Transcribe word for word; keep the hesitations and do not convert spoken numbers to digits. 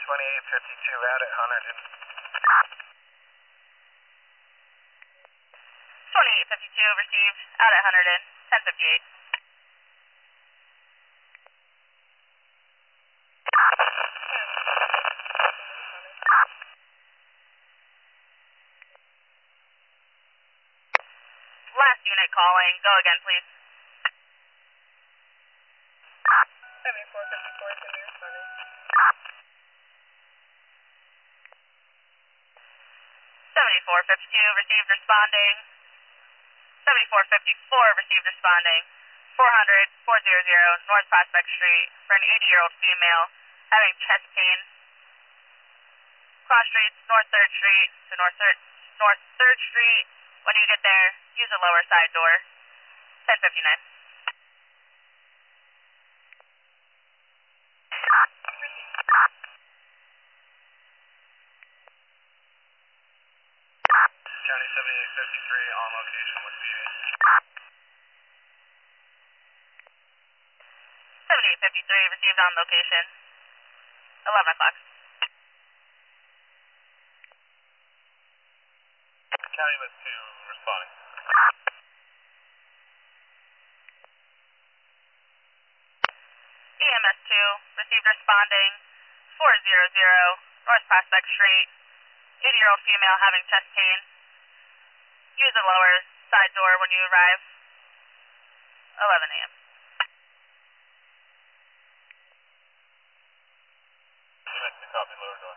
twenty-eight fifty-two out at Hunterdon. twenty-eight fifty-two received, out at Hunterdon, ten fifty-eight. Last unit calling, go again please. seventy-four fifty-four is going to be responding. seventy-four fifty-two received responding. seventy-four fifty-four received responding. four hundred, four hundred, North Prospect Street for an eighty-year-old female having chest pain. Cross streets, North third Street to North third, North third Street. When you get there, use the lower side door. ten fifty-nine. County seventy-eight fifty-three on location with B A. seventy-eight fifty-three received on location. eleven o'clock. County with two responding. E M S two received responding. four hundred, North Prospect Street. eighty-year-old female having chest pain. Use the lower side door when you arrive. eleven a m Copy, lower door.